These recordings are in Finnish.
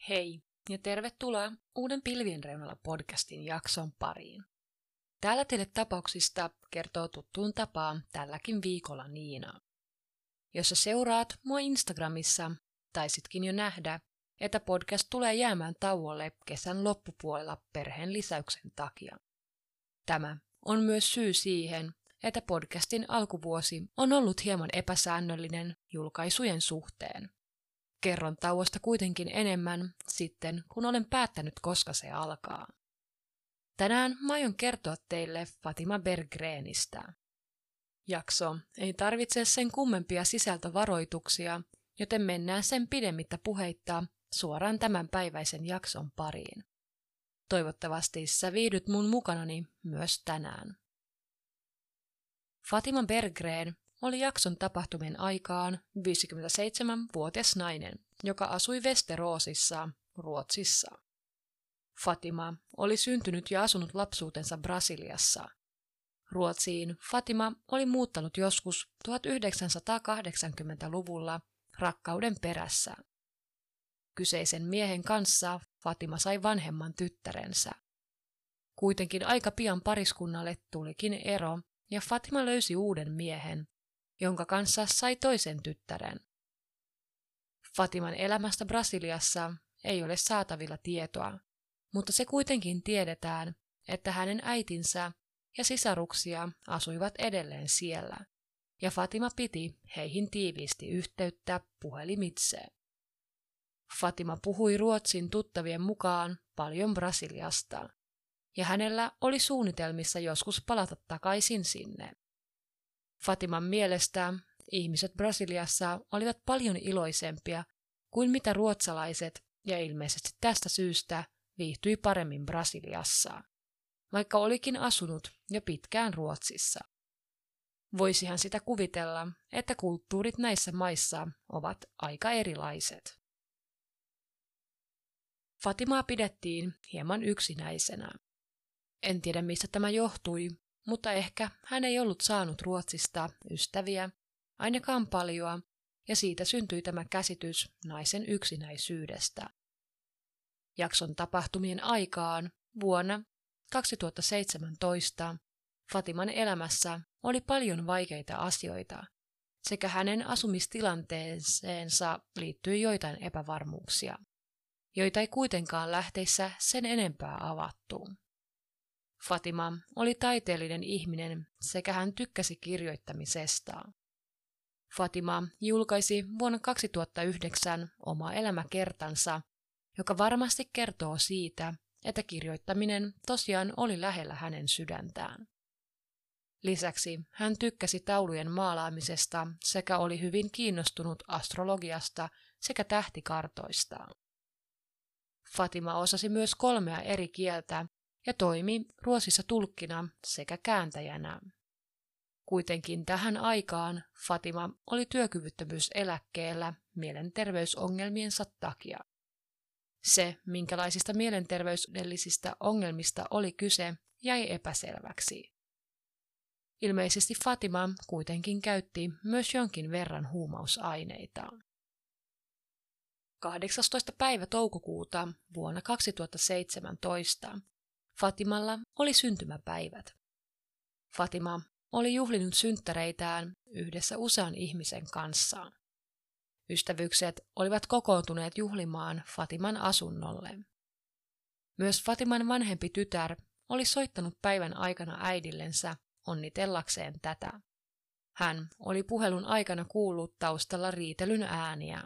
Hei ja tervetuloa uuden Pilvien reunalla podcastin jakson pariin. Täällä teille tapauksista kertoo tuttuun tapaan tälläkin viikolla Niina. Jos sä seuraat mua Instagramissa, taisitkin jo nähdä, että podcast tulee jäämään tauolle kesän loppupuolella perheen lisäyksen takia. Tämä on myös syy siihen, että podcastin alkuvuosi on ollut hieman epäsäännöllinen julkaisujen suhteen. Kerron tauosta kuitenkin enemmän sitten, kun olen päättänyt, koska se alkaa. Tänään mä aion kertoa teille Fatima Bergrenistä. Jakso ei tarvitse sen kummempia sisältövaroituksia, joten mennään sen pidemmittä puheitta suoraan tämänpäiväisen jakson pariin. Toivottavasti sä viihdyt mun mukanani myös tänään. Fatima Bergren oli jakson tapahtumien aikaan 57-vuotias nainen, joka asui Västeråsissa, Ruotsissa. Fatima oli syntynyt ja asunut lapsuutensa Brasiliassa. Ruotsiin Fatima oli muuttanut joskus 1980-luvulla rakkauden perässä. Kyseisen miehen kanssa Fatima sai vanhemman tyttärensä. Kuitenkin aika pian pariskunnalle tulikin ero ja Fatima löysi uuden miehen, jonka kanssa sai toisen tyttären. Fatiman elämästä Brasiliassa ei ole saatavilla tietoa, mutta se kuitenkin tiedetään, että hänen äitinsä ja sisaruksia asuivat edelleen siellä, ja Fatima piti heihin tiiviisti yhteyttä puhelimitse. Fatima puhui Ruotsin tuttavien mukaan paljon Brasiliasta, ja hänellä oli suunnitelmissa joskus palata takaisin sinne. Fatiman mielestä ihmiset Brasiliassa olivat paljon iloisempia kuin mitä ruotsalaiset, ja ilmeisesti tästä syystä viihtyi paremmin Brasiliassa, vaikka olikin asunut jo pitkään Ruotsissa. Voisihan sitä kuvitella, että kulttuurit näissä maissa ovat aika erilaiset. Fatimaa pidettiin hieman yksinäisenä. En tiedä mistä tämä johtui, mutta ehkä hän ei ollut saanut Ruotsista ystäviä, ainakaan paljoa, ja siitä syntyi tämä käsitys naisen yksinäisyydestä. Jakson tapahtumien aikaan vuonna 2017 Fatiman elämässä oli paljon vaikeita asioita, sekä hänen asumistilanteeseensa liittyi joitain epävarmuuksia, joita ei kuitenkaan lähteissä sen enempää avattu. Fatima oli taiteellinen ihminen sekä hän tykkäsi kirjoittamisesta. Fatima julkaisi vuonna 2009 oma elämäkertansa, joka varmasti kertoo siitä, että kirjoittaminen tosiaan oli lähellä hänen sydäntään. Lisäksi hän tykkäsi taulujen maalaamisesta sekä oli hyvin kiinnostunut astrologiasta sekä tähtikartoista. Fatima osasi myös 3 eri kieltä ja toimi Ruotsissa tulkkina sekä kääntäjänä. Kuitenkin tähän aikaan Fatima oli työkyvyttömyyseläkkeellä mielenterveysongelmiensa takia. Se, minkälaisista mielenterveydellisistä ongelmista oli kyse, jäi epäselväksi. Ilmeisesti Fatima kuitenkin käytti myös jonkin verran huumausaineita. 18. päivä toukokuuta vuonna 2017 Fatimalla oli syntymäpäivät. Fatima oli juhlinut synttäreitään yhdessä usean ihmisen kanssa. Ystävykset olivat kokoontuneet juhlimaan Fatiman asunnolle. Myös Fatiman vanhempi tytär oli soittanut päivän aikana äidillensä onnitellakseen tätä. Hän oli puhelun aikana kuullut taustalla riitelyn ääniä.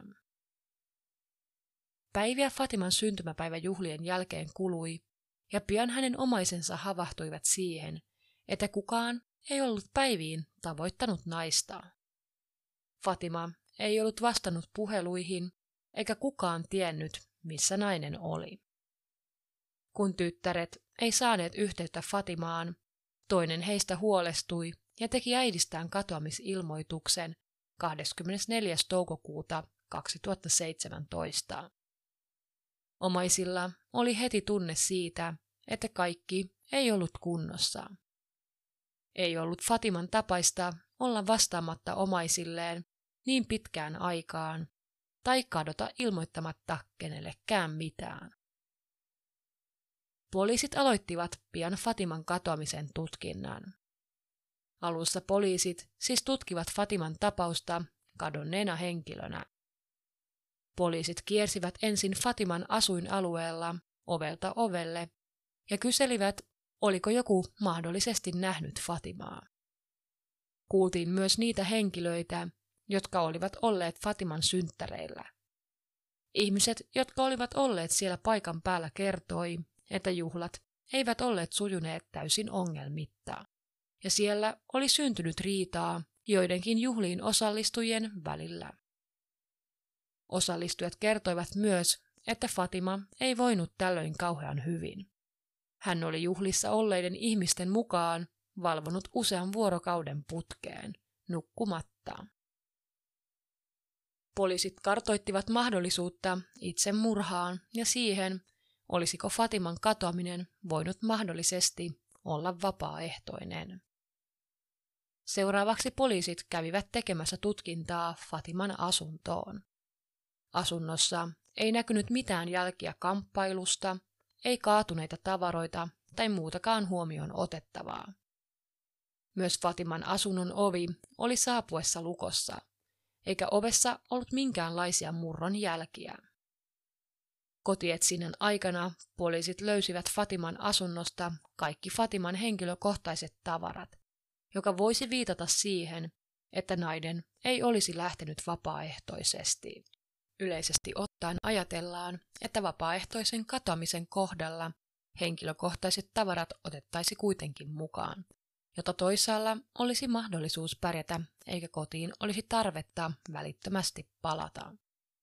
Päiviä Fatiman syntymäpäiväjuhlien jälkeen kului, ja pian hänen omaisensa havahtuivat siihen, että kukaan ei ollut päiviin tavoittanut naista. Fatima ei ollut vastannut puheluihin, eikä kukaan tiennyt, missä nainen oli. Kun tyttäret ei saaneet yhteyttä Fatimaan, toinen heistä huolestui ja teki äidistään katoamisilmoituksen 24. toukokuuta 2017. Omaisilla oli heti tunne siitä, että kaikki ei ollut kunnossa. Ei ollut Fatiman tapaista olla vastaamatta omaisilleen niin pitkään aikaan, tai kadota ilmoittamatta kenellekään mitään. Poliisit aloittivat pian Fatiman katoamisen tutkinnan. Alussa poliisit siis tutkivat Fatiman tapausta kadonneena henkilönä. Poliisit kiersivät ensin Fatiman asuinalueella ovelta ovelle ja kyselivät, oliko joku mahdollisesti nähnyt Fatimaa. Kuultiin myös niitä henkilöitä, jotka olivat olleet Fatiman synttäreillä. Ihmiset, jotka olivat olleet siellä paikan päällä, kertoi, että juhlat eivät olleet sujuneet täysin ongelmitta, ja siellä oli syntynyt riitaa joidenkin juhliin osallistujien välillä. Osallistujat kertoivat myös, että Fatima ei voinut tällöin kauhean hyvin. Hän oli juhlissa olleiden ihmisten mukaan valvonut usean vuorokauden putkeen, nukkumatta. Poliisit kartoittivat mahdollisuutta itsemurhaan ja siihen, olisiko Fatiman katoaminen voinut mahdollisesti olla vapaaehtoinen. Seuraavaksi poliisit kävivät tekemässä tutkintaa Fatiman asuntoon. Asunnossa ei näkynyt mitään jälkiä kamppailusta, ei kaatuneita tavaroita tai muutakaan huomioon otettavaa. Myös Fatiman asunnon ovi oli saapuessa lukossa, eikä ovessa ollut minkäänlaisia murron jälkiä. Kotietsinnän aikana poliisit löysivät Fatiman asunnosta kaikki Fatiman henkilökohtaiset tavarat, joka voisi viitata siihen, että nainen ei olisi lähtenyt vapaaehtoisesti. Yleisesti ottaen ajatellaan, että vapaaehtoisen katoamisen kohdalla henkilökohtaiset tavarat otettaisi kuitenkin mukaan, jotta toisaalla olisi mahdollisuus pärjätä eikä kotiin olisi tarvetta välittömästi palata.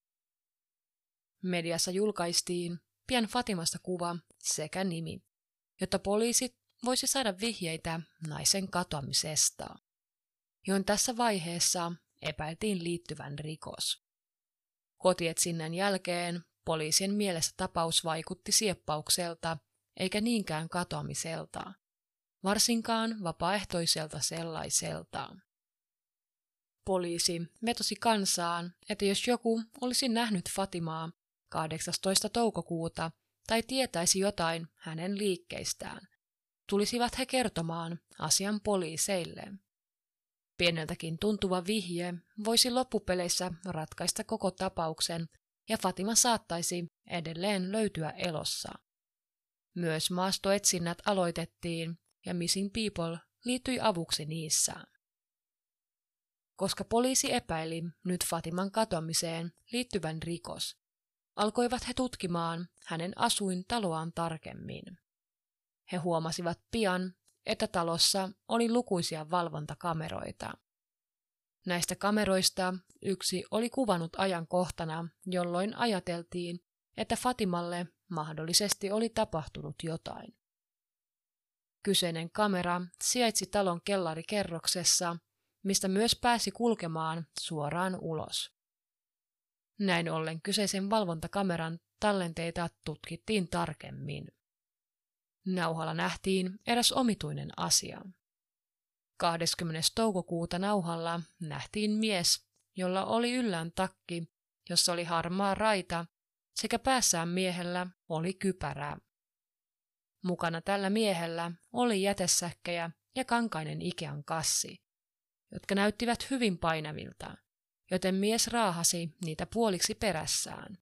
Mediassa julkaistiin pian Fatimasta kuva sekä nimi, jotta poliisit voisi saada vihjeitä naisen katoamisesta, johon tässä vaiheessa epäiltiin liittyvän rikos. Kotietsinnän jälkeen poliisien mielestä tapaus vaikutti sieppaukselta eikä niinkään katoamiselta, varsinkaan vapaaehtoiselta sellaiselta. Poliisi vetosi kansaan, että jos joku olisi nähnyt Fatimaa 18. toukokuuta tai tietäisi jotain hänen liikkeistään, tulisivat he kertomaan asian poliiseille. Pieneltäkin tuntuva vihje voisi loppupeleissä ratkaista koko tapauksen ja Fatima saattaisi edelleen löytyä elossa. Myös maastoetsinnät aloitettiin ja Missing People liittyi avuksi niissä. Koska poliisi epäili nyt Fatiman katoamiseen liittyvän rikos, alkoivat he tutkimaan hänen asuintaloaan tarkemmin. He huomasivat pian, että talossa oli lukuisia valvontakameroita. Näistä kameroista yksi oli kuvannut ajankohtana, jolloin ajateltiin, että Fatimalle mahdollisesti oli tapahtunut jotain. Kyseinen kamera sijaitsi talon kellarikerroksessa, mistä myös pääsi kulkemaan suoraan ulos. Näin ollen kyseisen valvontakameran tallenteita tutkittiin tarkemmin. Nauhalla nähtiin eräs omituinen asia. 20. toukokuuta nauhalla nähtiin mies, jolla oli yllään takki, jossa oli harmaa raita, sekä päässään miehellä oli kypärää. Mukana tällä miehellä oli jätesäkkejä ja kankainen Ikean kassi, jotka näyttivät hyvin painavilta, joten mies raahasi niitä puoliksi perässään.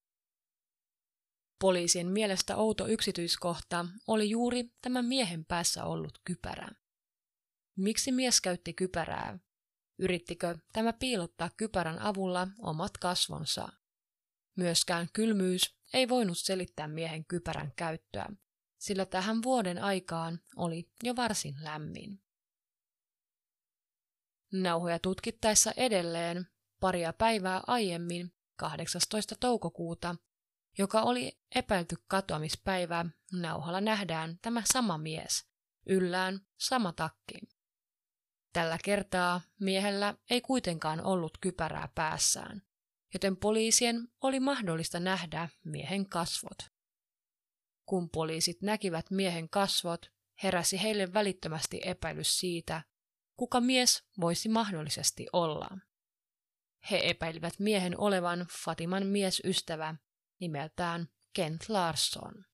Poliisien mielestä outo yksityiskohta oli juuri tämän miehen päässä ollut kypärä. Miksi mies käytti kypärää? Yrittikö tämä piilottaa kypärän avulla omat kasvonsa? Myöskään kylmyys ei voinut selittää miehen kypärän käyttöä, sillä tähän vuoden aikaan oli jo varsin lämmin. Nauhoja tutkittaessa edelleen paria päivää aiemmin, 18. toukokuuta, joka oli epäilty katoamispäivä, nauhalla nähdään tämä sama mies, yllään sama takki. Tällä kertaa miehellä ei kuitenkaan ollut kypärää päässään, joten poliisien oli mahdollista nähdä miehen kasvot. Kun poliisit näkivät miehen kasvot, heräsi heille välittömästi epäilys siitä, kuka mies voisi mahdollisesti olla. he epäilivät miehen olevan Fatiman miesystävä nimeltään Kent Larson.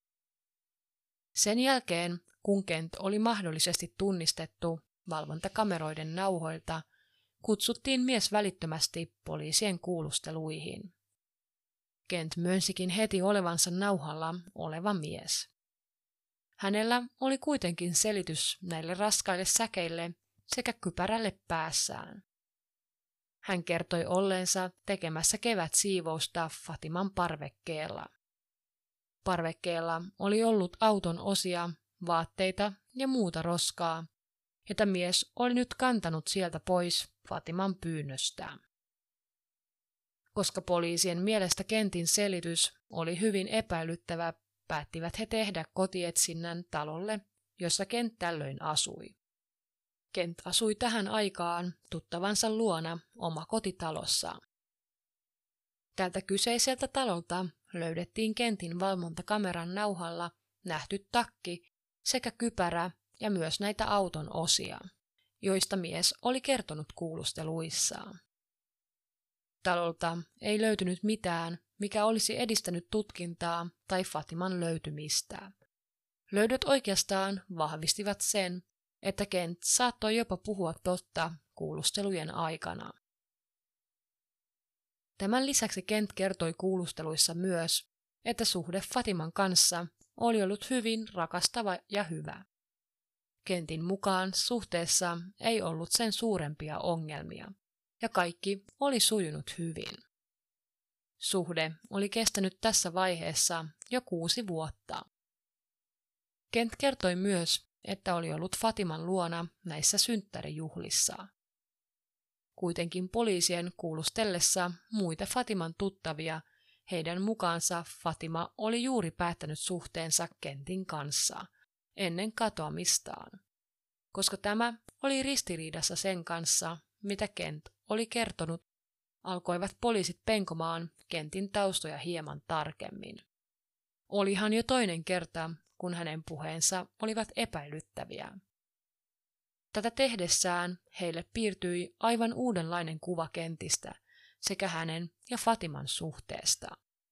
Sen jälkeen, kun Kent oli mahdollisesti tunnistettu valvontakameroiden nauhoilta, kutsuttiin mies välittömästi poliisien kuulusteluihin. Kent myönsikin heti olevansa nauhalla oleva mies. Hänellä oli kuitenkin selitys näille raskaille säkeille sekä kypärälle päässään. Hän kertoi olleensa tekemässä kevätsiivousta Fatiman parvekkeella. Parvekkeella oli ollut auton osia, vaatteita ja muuta roskaa, jota mies oli nyt kantanut sieltä pois Fatiman pyynnöstä. Koska poliisien mielestä Kentin selitys oli hyvin epäilyttävä, päättivät he tehdä kotietsinnän talolle, jossa Kent tällöin asui. Kent asui tähän aikaan tuttavansa luona omakotitalossa. Tältä kyseiseltä talolta löydettiin Kentin valvontakameran nauhalla nähty takki sekä kypärä ja myös näitä auton osia, joista mies oli kertonut kuulusteluissaan. Talolta ei löytynyt mitään, mikä olisi edistänyt tutkintaa tai Fatiman löytymistä. Löydöt oikeastaan vahvistivat sen, että Kent saattoi jopa puhua totta kuulustelujen aikana. Tämän lisäksi Kent kertoi kuulusteluissa myös, että suhde Fatiman kanssa oli ollut hyvin rakastava ja hyvä. Kentin mukaan suhteessa ei ollut sen suurempia ongelmia, ja kaikki oli sujunut hyvin. Suhde oli kestänyt tässä vaiheessa jo 6 vuotta. Kent kertoi myös, että oli ollut Fatiman luona näissä synttärijuhlissa. Kuitenkin poliisien kuulustellessa muita Fatiman tuttavia, heidän mukaansa Fatima oli juuri päättänyt suhteensa Kentin kanssa ennen katoamistaan, koska tämä oli ristiriidassa sen kanssa, mitä Kent oli kertonut, alkoivat poliisit penkomaan Kentin taustoja hieman tarkemmin. Olihan jo toinen kerta, kun hänen puheensa olivat epäilyttäviä. Tätä tehdessään heille piirtyi aivan uudenlainen kuva Kentistä sekä hänen ja Fatiman suhteesta.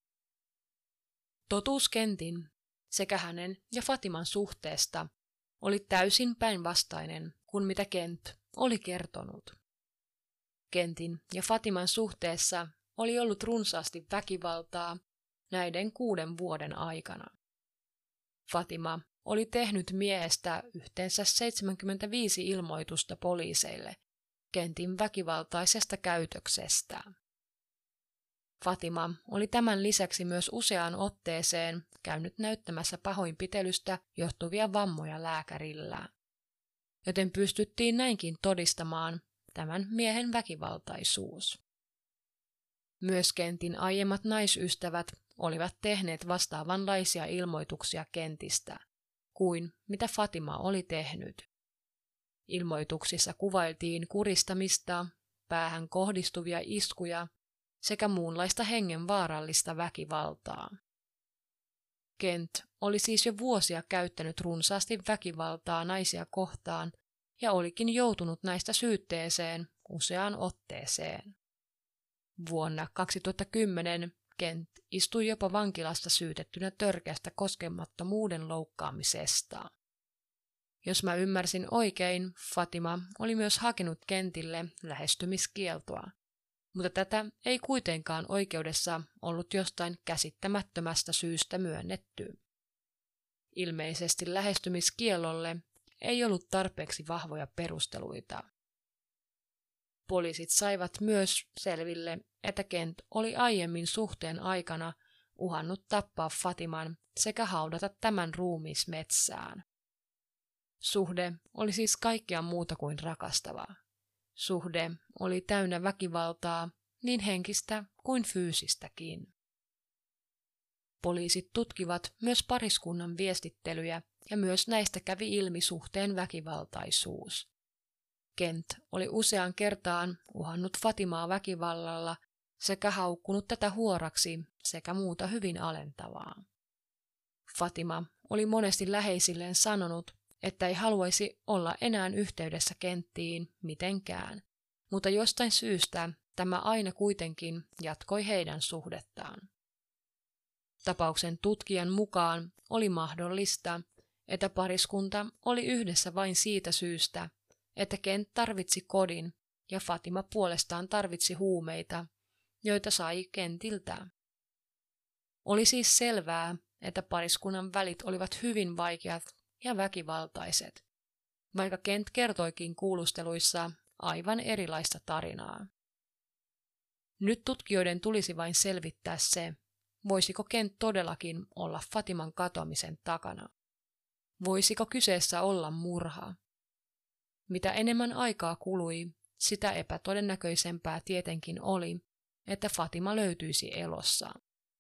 Totuus Kentin sekä hänen ja Fatiman suhteesta oli täysin päinvastainen kuin mitä Kent oli kertonut. Kentin ja Fatiman suhteessa oli ollut runsaasti väkivaltaa näiden 6 vuoden aikana. Fatima oli tehnyt miehestä yhteensä 75 ilmoitusta poliiseille Kentin väkivaltaisesta käytöksestä. Fatima oli tämän lisäksi myös useaan otteeseen käynyt näyttämässä pahoinpitelystä johtuvia vammoja lääkärillä, joten pystyttiin näinkin todistamaan tämän miehen väkivaltaisuus. Myös Kentin aiemmat naisystävät olivat tehneet vastaavanlaisia ilmoituksia Kentistä kuin mitä Fatima oli tehnyt. Ilmoituksissa kuvailtiin kuristamista, päähän kohdistuvia iskuja sekä muunlaista hengenvaarallista väkivaltaa. Kent oli siis jo vuosia käyttänyt runsaasti väkivaltaa naisia kohtaan ja olikin joutunut näistä syytteeseen useaan otteeseen. Vuonna 2010 Kent istui jopa vankilasta syytettynä törkeästä koskemattomuuden loukkaamisesta. Jos mä ymmärsin oikein, Fatima oli myös hakenut Kentille lähestymiskieltoa, mutta tätä ei kuitenkaan oikeudessa ollut jostain käsittämättömästä syystä myönnetty. Ilmeisesti lähestymiskiellolle ei ollut tarpeeksi vahvoja perusteluita. Poliisit saivat myös selville, että Kent oli aiemmin suhteen aikana uhannut tappaa Fatiman sekä haudata tämän ruumiismetsään. Suhde oli siis kaikkea muuta kuin rakastava. Suhde oli täynnä väkivaltaa, niin henkistä kuin fyysistäkin. Poliisit tutkivat myös pariskunnan viestittelyjä ja myös näistä kävi ilmi suhteen väkivaltaisuus. Kent oli useaan kertaan uhannut Fatimaa väkivallalla sekä haukkunut tätä huoraksi sekä muuta hyvin alentavaa. Fatima oli monesti läheisilleen sanonut, että ei haluaisi olla enää yhteydessä Kenttiin mitenkään, mutta jostain syystä tämä aina kuitenkin jatkoi heidän suhdettaan. Tapauksen tutkijan mukaan oli mahdollista, että pariskunta oli yhdessä vain siitä syystä, että Kent tarvitsi kodin ja Fatima puolestaan tarvitsi huumeita, joita sai Kentiltä. Oli siis selvää, että pariskunnan välit olivat hyvin vaikeat ja väkivaltaiset, vaikka Kent kertoikin kuulusteluissa aivan erilaista tarinaa. Nyt tutkijoiden tulisi vain selvittää se, voisiko Kent todellakin olla Fatiman katoamisen takana. Voisiko kyseessä olla murha? Mitä enemmän aikaa kului, sitä epätodennäköisempää tietenkin oli, että Fatima löytyisi elossa.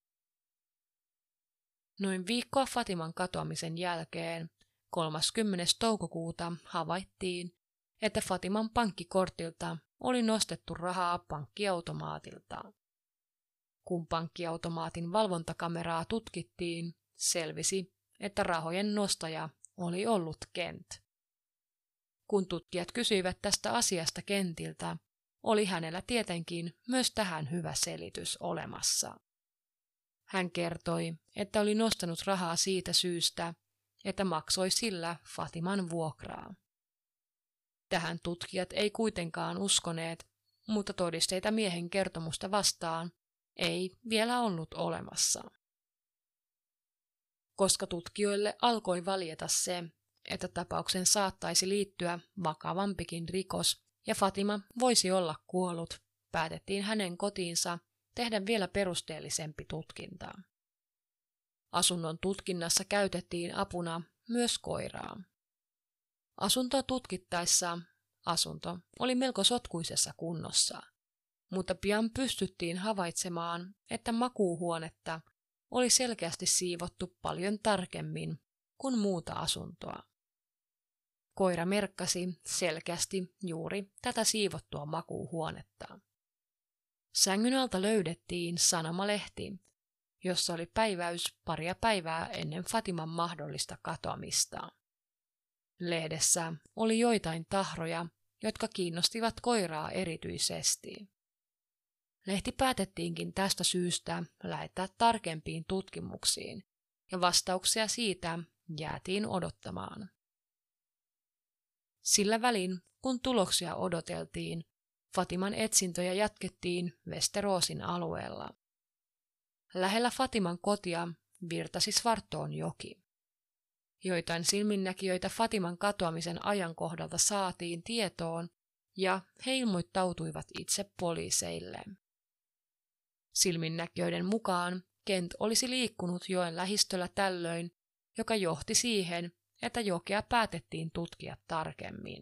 Noin viikkoa Fatiman katoamisen jälkeen, 30. toukokuuta, havaittiin, että Fatiman pankkikortilta oli nostettu rahaa pankkiautomaatilta. Kun pankkiautomaatin valvontakameraa tutkittiin, selvisi, että rahojen nostaja oli ollut Kent. Kun tutkijat kysyivät tästä asiasta Kentiltä, oli hänellä tietenkin myös tähän hyvä selitys olemassa. Hän kertoi, että oli nostanut rahaa siitä syystä, että maksoi sillä Fatiman vuokraa. Tähän tutkijat ei kuitenkaan uskoneet, mutta todisteita miehen kertomusta vastaan ei vielä ollut olemassa. Koska tutkijoille alkoi valjeta se, että tapauksen saattaisi liittyä vakavampikin rikos ja Fatima voisi olla kuollut, päätettiin hänen kotiinsa tehdä vielä perusteellisempi tutkinta. Asunnon tutkinnassa käytettiin apuna myös koiraa. Asuntoa tutkittaessa asunto oli melko sotkuisessa kunnossa, mutta pian pystyttiin havaitsemaan, että makuuhuonetta oli selkeästi siivottu paljon tarkemmin kuin muuta asuntoa. Koira merkkasi selkeästi juuri tätä siivottua makuuhuonetta. Sängyn alta löydettiin sanomalehti, jossa oli päiväys paria päivää ennen Fatiman mahdollista katoamista. Lehdessä oli joitain tahroja, jotka kiinnostivat koiraa erityisesti. Lehti päätettiinkin tästä syystä lähettää tarkempiin tutkimuksiin, ja vastauksia siitä jäätiin odottamaan. Sillä välin, kun tuloksia odoteltiin, Fatiman etsintöjä jatkettiin Westeroosin alueella. Lähellä Fatiman kotia virtasi Svartånjoki. Joitain silminnäkijöitä Fatiman katoamisen ajankohdalta saatiin tietoon ja he ilmoittautuivat itse poliiseille. Silminnäkijöiden mukaan Kent olisi liikkunut joen lähistöllä tällöin, joka johti siihen, että jokea päätettiin tutkia tarkemmin.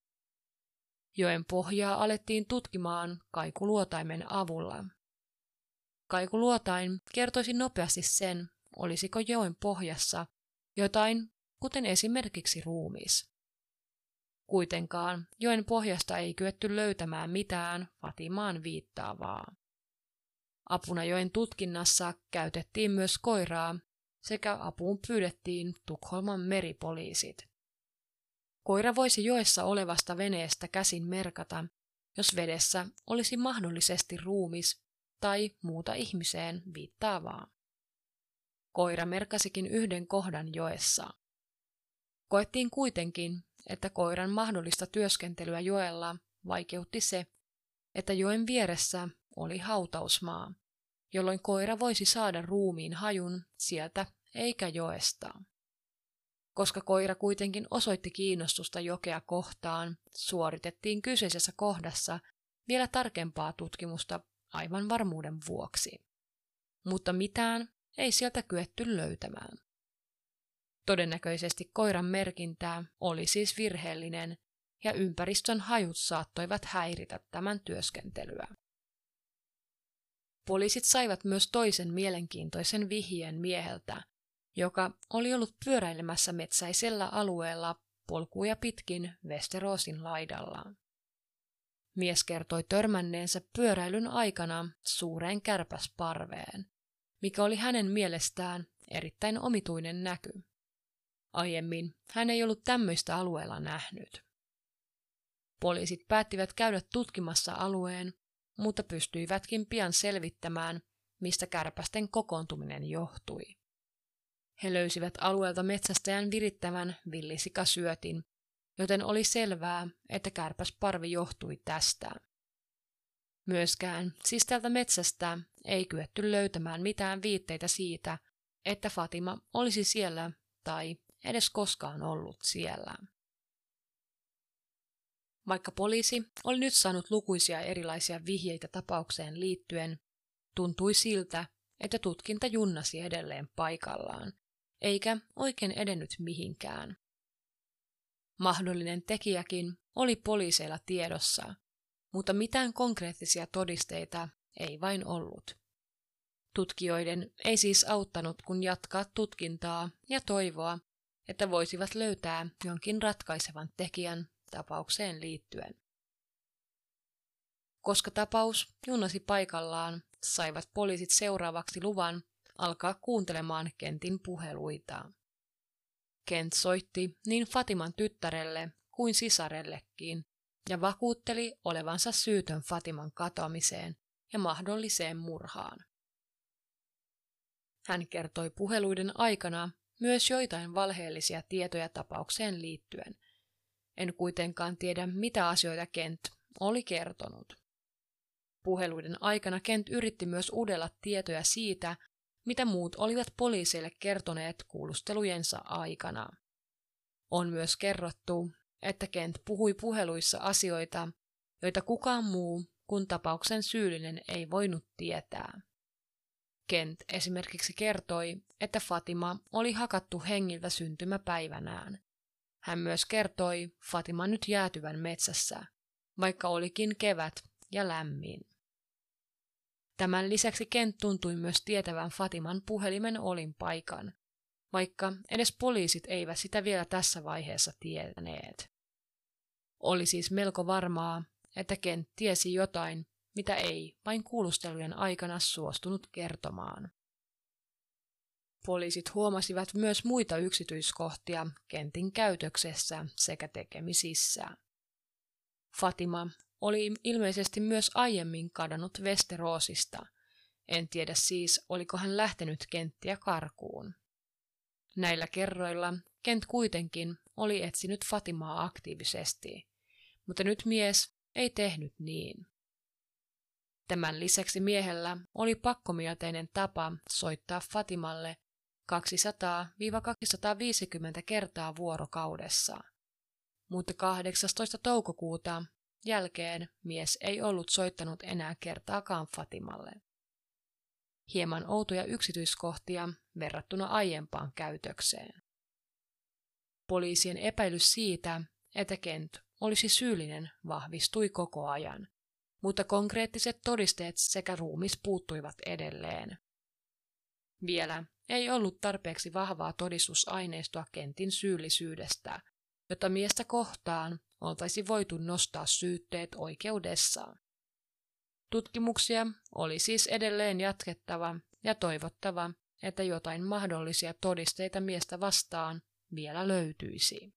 Joen pohjaa alettiin tutkimaan kaikuluotaimen avulla. Kaikuluotain kertoisi nopeasti sen, olisiko joen pohjassa jotain, kuten esimerkiksi ruumis. Kuitenkaan joen pohjasta ei kyetty löytämään mitään Fatimaan viittaavaa. Apuna joen tutkinnassa käytettiin myös koiraa sekä apuun pyydettiin Tukholman meripoliisit. Koira voisi joessa olevasta veneestä käsin merkata, jos vedessä olisi mahdollisesti ruumis tai muuta ihmiseen viittaavaa. Koira merkasikin yhden kohdan joessa. Koettiin kuitenkin, että koiran mahdollista työskentelyä joella vaikeutti se, että joen vieressä oli hautausmaa, jolloin koira voisi saada ruumiin hajun sieltä eikä joesta. Koska koira kuitenkin osoitti kiinnostusta jokea kohtaan, suoritettiin kyseisessä kohdassa vielä tarkempaa tutkimusta aivan varmuuden vuoksi. Mutta mitään ei sieltä kyetty löytämään. Todennäköisesti koiran merkintää oli siis virheellinen ja ympäristön hajut saattoivat häiritä tämän työskentelyä. Poliisit saivat myös toisen mielenkiintoisen vihjeen mieheltä, joka oli ollut pyöräilemässä metsäisellä alueella polkuja pitkin Westeroosin laidalla. Mies kertoi törmänneensä pyöräilyn aikana suureen kärpäsparveen, mikä oli hänen mielestään erittäin omituinen näky. Aiemmin hän ei ollut tämmöistä alueella nähnyt. Poliisit päättivät käydä tutkimassa alueen mutta pystyivätkin pian selvittämään, mistä kärpästen kokoontuminen johtui. He löysivät alueelta metsästäjän virittävän villisikasyötin, joten oli selvää, että kärpäsparvi johtui tästä. Myöskään siis tältä metsästä ei kyetty löytämään mitään viitteitä siitä, että Fatima olisi siellä tai edes koskaan ollut siellä. Vaikka poliisi oli nyt saanut lukuisia erilaisia vihjeitä tapaukseen liittyen, tuntui siltä, että tutkinta junnasi edelleen paikallaan, eikä oikein edennyt mihinkään. Mahdollinen tekijäkin oli poliiseilla tiedossa, mutta mitään konkreettisia todisteita ei vain ollut. Tutkijoiden ei siis auttanut kun jatkaa tutkintaa ja toivoa, että voisivat löytää jonkin ratkaisevan tekijän tapaukseen liittyen. Koska tapaus junnasi paikallaan, saivat poliisit seuraavaksi luvan alkaa kuuntelemaan Kentin puheluita. Kent soitti niin Fatiman tyttärelle kuin sisarellekin ja vakuutteli olevansa syytön Fatiman katoamiseen ja mahdolliseen murhaan. Hän kertoi puheluiden aikana myös joitain valheellisia tietoja tapaukseen liittyen. En kuitenkaan tiedä, mitä asioita Kent oli kertonut. Puheluiden aikana Kent yritti myös udella tietoja siitä, mitä muut olivat poliiseille kertoneet kuulustelujensa aikana. On myös kerrottu, että Kent puhui puheluissa asioita, joita kukaan muu kuin tapauksen syyllinen ei voinut tietää. Kent esimerkiksi kertoi, että Fatima oli hakattu hengiltä syntymäpäivänään. Hän myös kertoi Fatiman nyt jäätyvän metsässä, vaikka olikin kevät ja lämmin. Tämän lisäksi Kent tuntui myös tietävän Fatiman puhelimen olinpaikan, vaikka edes poliisit eivät sitä vielä tässä vaiheessa tienneet. Oli siis melko varmaa, että Kent tiesi jotain, mitä ei vain kuulustelujen aikana suostunut kertomaan. Poliisit huomasivat myös muita yksityiskohtia Kentin käytöksessä sekä tekemisissä. Fatima oli ilmeisesti myös aiemmin kadonnut Westerosista. En tiedä siis, oliko hän lähtenyt Kenttiä karkuun. Näillä kerroilla Kent kuitenkin oli etsinyt Fatimaa aktiivisesti, mutta nyt mies ei tehnyt niin. Tämän lisäksi miehellä oli pakkomielteinen tapa soittaa Fatimalle 200-250 kertaa vuorokaudessa, mutta 18. toukokuuta jälkeen mies ei ollut soittanut enää kertaakaan Fatimalle. Hieman outoja yksityiskohtia verrattuna aiempaan käytökseen. Poliisien epäilys siitä, että Kent olisi syyllinen, vahvistui koko ajan, mutta konkreettiset todisteet sekä ruumis puuttuivat edelleen. Vielä ei ollut tarpeeksi vahvaa todistusaineistoa Kentin syyllisyydestä, jotta miestä kohtaan oltaisi voitu nostaa syytteet oikeudessa. Tutkimuksia oli siis edelleen jatkettava ja toivottava, että jotain mahdollisia todisteita miestä vastaan vielä löytyisi.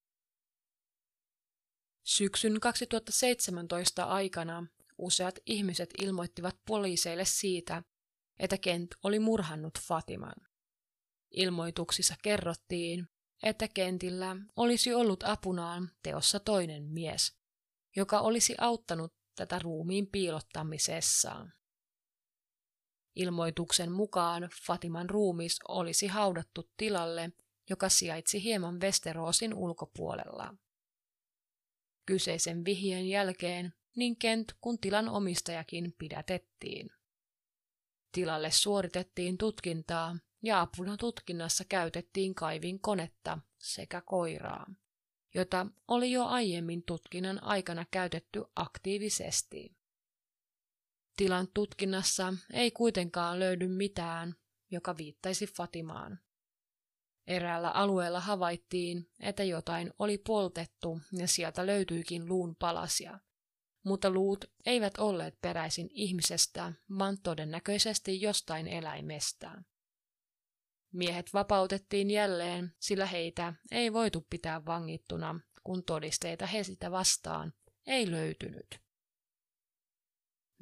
Syksyn 2017 aikana useat ihmiset ilmoittivat poliiseille siitä, että Kent oli murhannut Fatiman. Ilmoituksissa kerrottiin, että Kentillä olisi ollut apunaan teossa toinen mies, joka olisi auttanut tätä ruumiin piilottamisessa. Ilmoituksen mukaan Fatiman ruumis olisi haudattu tilalle, joka sijaitsi hieman Westerosin ulkopuolella. Kyseisen vihjeen jälkeen niin Kent kuin tilan omistajakin pidätettiin. Tilalle suoritettiin tutkintaa ja apuna tutkinnassa käytettiin kaivinkonetta sekä koiraa, jota oli jo aiemmin tutkinnan aikana käytetty aktiivisesti. Tilan tutkinnassa ei kuitenkaan löydy mitään, joka viittaisi Fatimaan. Eräällä alueella havaittiin, että jotain oli poltettu ja sieltä löytyikin luun palasia, mutta luut eivät olleet peräisin ihmisestä, vaan todennäköisesti jostain eläimestä. Miehet vapautettiin jälleen, sillä heitä ei voitu pitää vangittuna, kun todisteita he sitä vastaan ei löytynyt.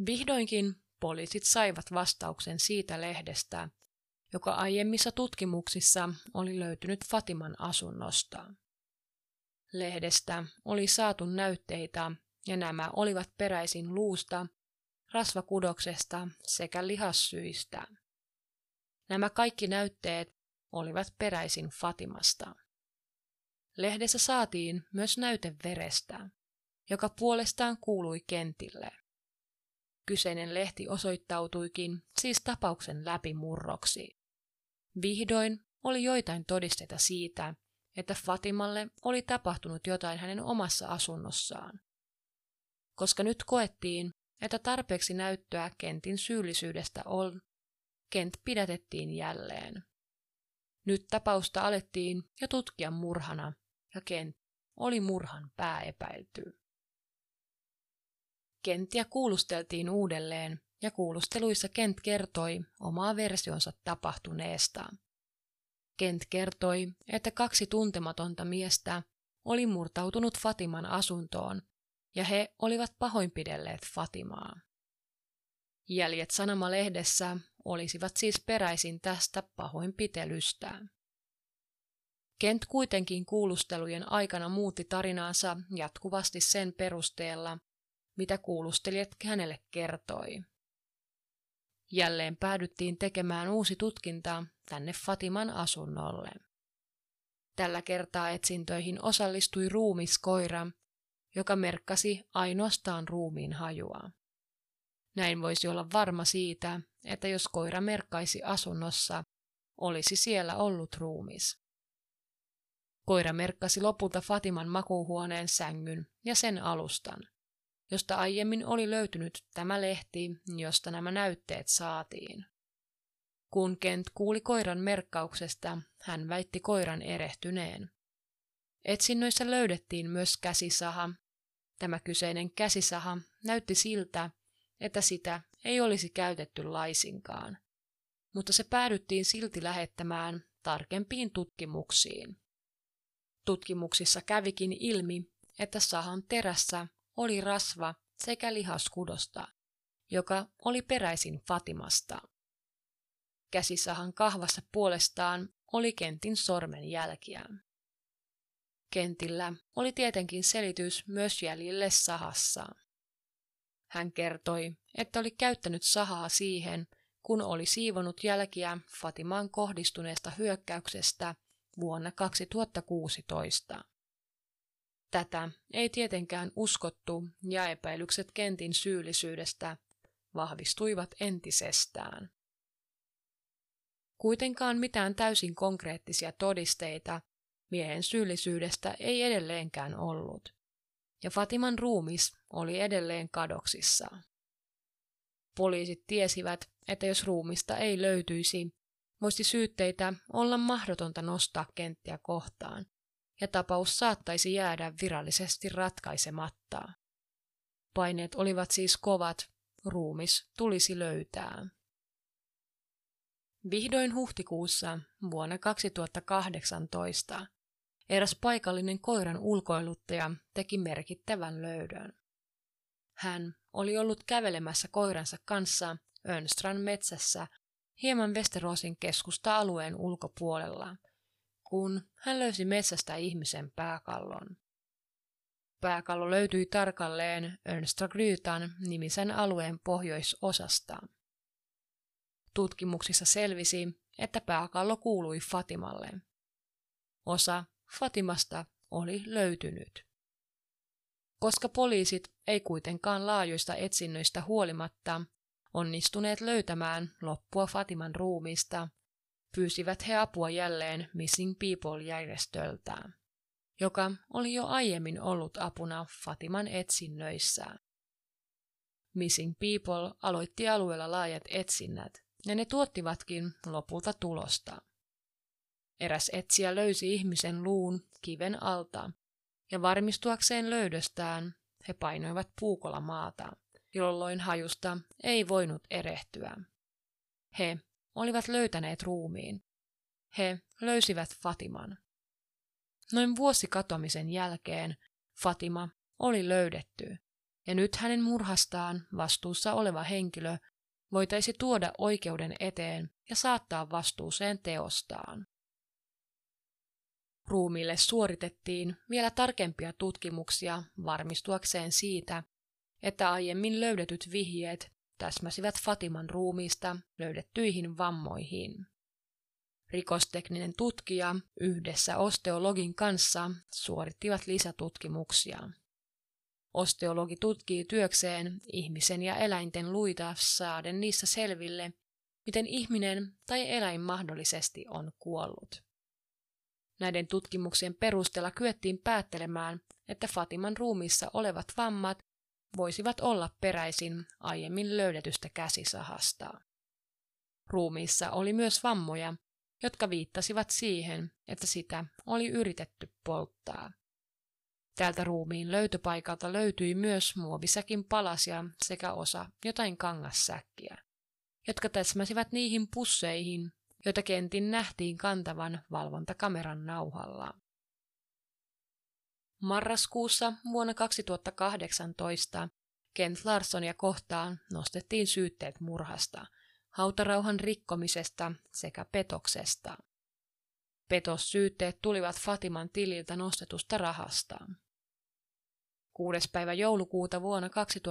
Vihdoinkin poliisit saivat vastauksen siitä lehdestä, joka aiemmissa tutkimuksissa oli löytynyt Fatiman asunnosta. Lehdestä oli saatu näytteitä, ja nämä olivat peräisin luusta, rasvakudoksesta sekä lihassyistä. Nämä kaikki näytteet olivat peräisin Fatimasta. Lehdessä saatiin myös näyte verestä, joka puolestaan kuului Kentille. Kyseinen lehti osoittautuikin siis tapauksen läpimurroksi. Vihdoin oli joitain todisteita siitä, että Fatimalle oli tapahtunut jotain hänen omassa asunnossaan. Koska nyt koettiin, että tarpeeksi näyttöä Kentin syyllisyydestä on, Kent pidätettiin jälleen. Nyt tapausta alettiin jo tutkia murhana, ja Kent oli murhan pääepäilty. Kenttiä kuulusteltiin uudelleen, ja kuulusteluissa Kent kertoi omaa versionsa tapahtuneesta. Kent kertoi, että 2 tuntematonta miestä oli murtautunut Fatiman asuntoon, ja he olivat pahoinpidelleet Fatimaa. Jäljet Sanoma-lehdessä olisivat siis peräisin tästä pahoinpitelystä. Kent kuitenkin kuulustelujen aikana muutti tarinaansa jatkuvasti sen perusteella, mitä kuulustelijat hänelle kertoi. Jälleen päädyttiin tekemään uusi tutkinta tänne Fatiman asunnolle. Tällä kertaa etsintöihin osallistui ruumiskoira, joka merkkasi ainoastaan ruumiin hajua. Näin voisi olla varma siitä, että jos koira merkkaisi asunnossa, olisi siellä ollut ruumis. Koira merkkasi lopulta Fatiman makuuhuoneen sängyn ja sen alustan, josta aiemmin oli löytynyt tämä lehti, josta nämä näytteet saatiin. Kun Kent kuuli koiran merkkauksesta, hän väitti koiran erehtyneen. Etsinnöissä löydettiin myös käsisaha. Tämä kyseinen käsisaha näytti siltä, että sitä ei olisi käytetty laisinkaan, mutta se päädyttiin silti lähettämään tarkempiin tutkimuksiin. Tutkimuksissa kävikin ilmi, että sahan terässä oli rasva sekä lihaskudosta, joka oli peräisin Fatimasta. Käsisahan kahvassa puolestaan oli Kentin sormenjälkiä. Kentillä oli tietenkin selitys myös jäljille sahassa. Hän kertoi, että oli käyttänyt sahaa siihen, kun oli siivonut jälkiä Fatimaan kohdistuneesta hyökkäyksestä vuonna 2016. Tätä ei tietenkään uskottu ja epäilykset Kentin syyllisyydestä vahvistuivat entisestään. Kuitenkaan mitään täysin konkreettisia todisteita miehen syyllisyydestä ei edelleenkään ollut, ja Fatiman ruumis oli edelleen kadoksissa. Poliisit tiesivät, että jos ruumista ei löytyisi, voisi syytteitä olla mahdotonta nostaa Kenttiä kohtaan, ja tapaus saattaisi jäädä virallisesti ratkaisematta. Paineet olivat siis kovat, ruumis tulisi löytää. Vihdoin huhtikuussa vuonna 2018 eräs paikallinen koiran ulkoiluttaja teki merkittävän löydön. Hän oli ollut kävelemässä koiransa kanssa Önstran metsässä hieman Westerosin keskusta-alueen ulkopuolella, kun hän löysi metsästä ihmisen pääkallon. Pääkallo löytyi tarkalleen Önstragrytan nimisen alueen pohjoisosasta. Tutkimuksissa selvisi, että pääkallo kuului Fatimalle. Osa Fatimasta oli löytynyt. Koska poliisit ei kuitenkaan laajoista etsinnöistä huolimatta onnistuneet löytämään loppua Fatiman ruumiista, pyysivät he apua jälleen Missing People-järjestöltä, joka oli jo aiemmin ollut apuna Fatiman etsinnöissä. Missing People aloitti alueella laajat etsinnät, ja ne tuottivatkin lopulta tulosta. Eräs etsijä löysi ihmisen luun kiven alta, ja varmistuakseen löydöstään he painoivat puukolla maata, jolloin hajusta ei voinut erehtyä. He olivat löytäneet ruumiin. He löysivät Fatiman. Noin vuosi katoamisen jälkeen Fatima oli löydetty, ja nyt hänen murhastaan vastuussa oleva henkilö voitaisi tuoda oikeuden eteen ja saattaa vastuuseen teostaan. Ruumiille suoritettiin vielä tarkempia tutkimuksia varmistuakseen siitä, että aiemmin löydetyt vihjeet täsmäsivät Fatiman ruumiista löydettyihin vammoihin. Rikostekninen tutkija yhdessä osteologin kanssa suorittivat lisätutkimuksia. Osteologi tutkii työkseen ihmisen ja eläinten luita saaden niissä selville, miten ihminen tai eläin mahdollisesti on kuollut. Näiden tutkimuksien perusteella kyettiin päättelemään, että Fatiman ruumiissa olevat vammat voisivat olla peräisin aiemmin löydetystä käsisahasta. Ruumiissa oli myös vammoja, jotka viittasivat siihen, että sitä oli yritetty polttaa. Täältä ruumiin löytöpaikalta löytyi myös muovisäkin palasia sekä osa jotain kangassäkkiä, jotka täsmäsivät niihin pusseihin, joita Kentin nähtiin kantavan valvontakameran nauhalla. Marraskuussa vuonna 2018 Kent Larssonia kohtaan nostettiin syytteet murhasta, hautarauhan rikkomisesta sekä petoksesta. Petossyytteet tulivat Fatiman tililtä nostetusta rahasta. 6. päivä joulukuuta vuonna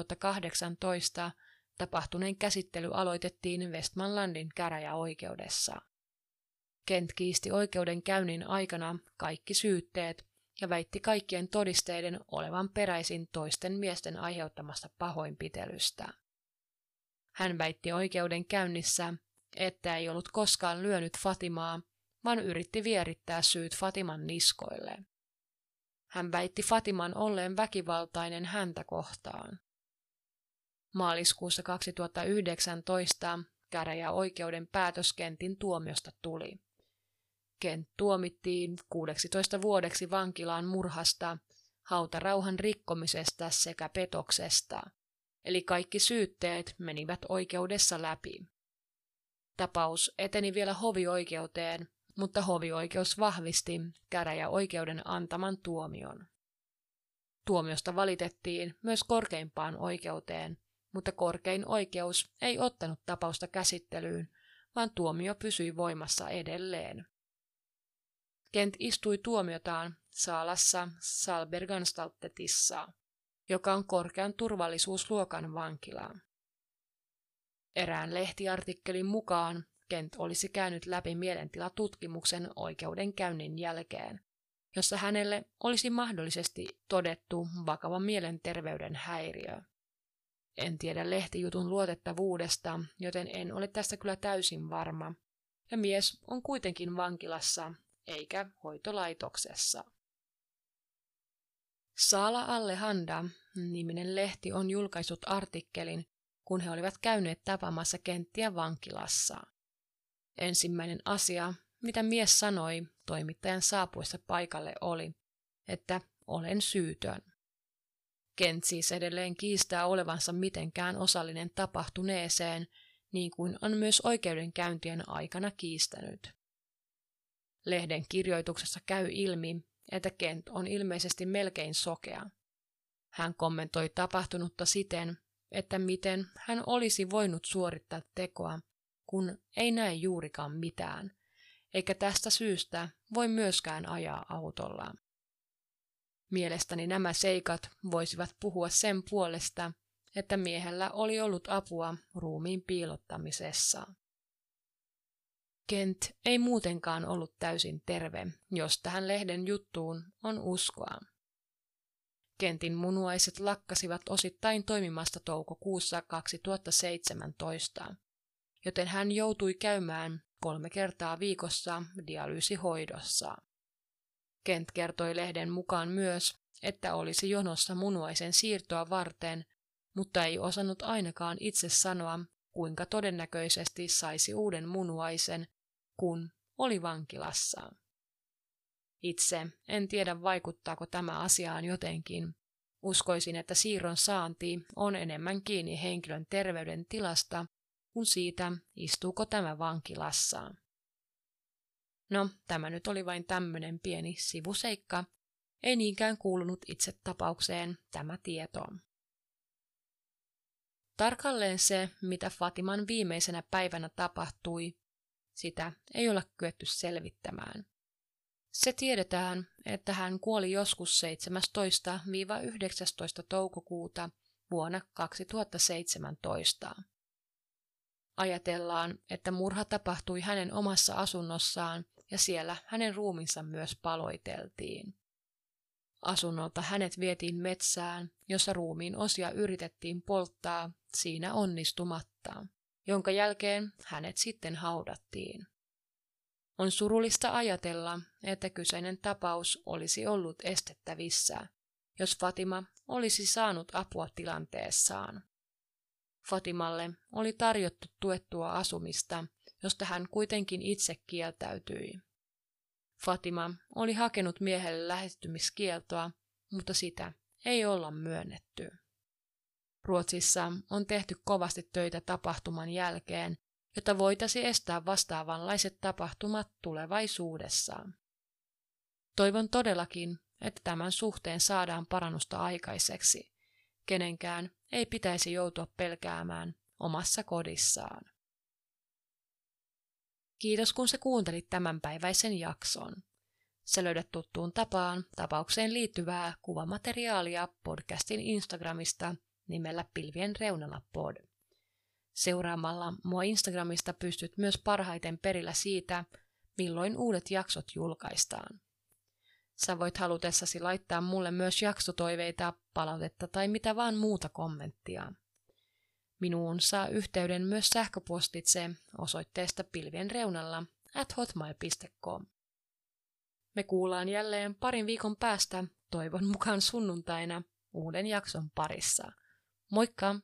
2018 tapahtuneen käsittely aloitettiin Westmanlandin käräjäoikeudessa. Kent kiisti oikeudenkäynnin aikana kaikki syytteet ja väitti kaikkien todisteiden olevan peräisin toisten miesten aiheuttamasta pahoinpitelystä. Hän väitti oikeudenkäynnissä, että ei ollut koskaan lyönyt Fatimaa, vaan yritti vierittää syyt Fatiman niskoille. Hän väitti Fatiman olleen väkivaltainen häntä kohtaan. Maaliskuussa 2019 käräjäoikeuden päätös Kentin tuomiosta tuli. Kent tuomittiin 16 vuodeksi vankilaan murhasta, hautarauhan rikkomisesta sekä petoksesta, eli kaikki syytteet menivät oikeudessa läpi. Tapaus eteni vielä hovioikeuteen, mutta hovioikeus vahvisti käräjäoikeuden antaman tuomion. Tuomiosta valitettiin myös korkeimpaan oikeuteen, mutta korkein oikeus ei ottanut tapausta käsittelyyn, vaan tuomio pysyi voimassa edelleen. Kent istui tuomiotaan Saalassa Salberganstaltetissa, joka on korkean turvallisuusluokan vankila. Erään lehtiartikkelin mukaan Kent olisi käynyt läpi mielentilatutkimuksen oikeudenkäynnin jälkeen, jossa hänelle olisi mahdollisesti todettu vakava mielenterveyden häiriö. En tiedä lehtijutun luotettavuudesta, joten en ole tästä kyllä täysin varma, ja mies on kuitenkin vankilassa eikä hoitolaitoksessa. Sala Allehanda-niminen lehti on julkaissut artikkelin, kun he olivat käyneet tapaamassa Kenttiä vankilassa. Ensimmäinen asia, mitä mies sanoi toimittajan saapuessa paikalle oli, että olen syytön. Kent siis edelleen kiistää olevansa mitenkään osallinen tapahtuneeseen, niin kuin on myös oikeudenkäyntien aikana kiistänyt. Lehden kirjoituksessa käy ilmi, että Kent on ilmeisesti melkein sokea. Hän kommentoi tapahtunutta siten, että miten hän olisi voinut suorittaa tekoa, kun ei näe juurikaan mitään, eikä tästä syystä voi myöskään ajaa autolla. Mielestäni nämä seikat voisivat puhua sen puolesta, että miehellä oli ollut apua ruumiin piilottamisessa. Kent ei muutenkaan ollut täysin terve, jos tähän lehden juttuun on uskoa. Kentin munuaiset lakkasivat osittain toimimasta toukokuussa 2017, joten hän joutui käymään 3 kertaa viikossa dialyysihoidossa. Kent kertoi lehden mukaan myös, että olisi jonossa munuaisen siirtoa varten, mutta ei osannut ainakaan itse sanoa, kuinka todennäköisesti saisi uuden munuaisen, kun oli vankilassa. Itse en tiedä, vaikuttaako tämä asiaan jotenkin. Uskoisin, että siirron saanti on enemmän kiinni henkilön terveyden tilasta kuin siitä, istuuko tämä vankilassa. No, tämä nyt oli vain tämmöinen pieni sivuseikka. Ei niinkään kuulunut itse tapaukseen tämä tieto. tarkalleen se, mitä Fatiman viimeisenä päivänä tapahtui, sitä ei olla kyetty selvittämään. Se tiedetään, että hän kuoli joskus 17–19. toukokuuta vuonna 2017. Ajatellaan, että murha tapahtui hänen omassa asunnossaan ja siellä hänen ruumiinsa myös paloiteltiin. Asunnolta hänet vietiin metsään, jossa ruumiin osia yritettiin polttaa siinä onnistumatta, jonka jälkeen hänet sitten haudattiin. On surullista ajatella, että kyseinen tapaus olisi ollut estettävissä, jos Fatima olisi saanut apua tilanteessaan. Fatimalle oli tarjottu tuettua asumista, josta hän kuitenkin itse kieltäytyi. Fatima oli hakenut miehelle lähestymiskieltoa, mutta sitä ei olla myönnetty. Ruotsissa on tehty kovasti töitä tapahtuman jälkeen, jotta voitaisiin estää vastaavanlaiset tapahtumat tulevaisuudessa. Toivon todellakin, että tämän suhteen saadaan parannusta aikaiseksi. Kenenkään ei pitäisi joutua pelkäämään omassa kodissaan. Kiitos kun sä kuuntelit tämänpäiväisen jakson. Sä löydät tuttuun tapaan tapaukseen liittyvää kuvamateriaalia podcastin Instagramista nimellä Pilvien reunalla pod. Seuraamalla mua Instagramista pystyt myös parhaiten perillä siitä, milloin uudet jaksot julkaistaan. Sä voit halutessasi laittaa mulle myös jaksotoiveita, palautetta tai mitä vaan muuta kommenttia. Minuun saa yhteyden myös sähköpostitse osoitteesta pilvienreunalla@hotmail.com. Me kuullaan jälleen parin viikon päästä, toivon mukaan sunnuntaina, uuden jakson parissa. Moikka!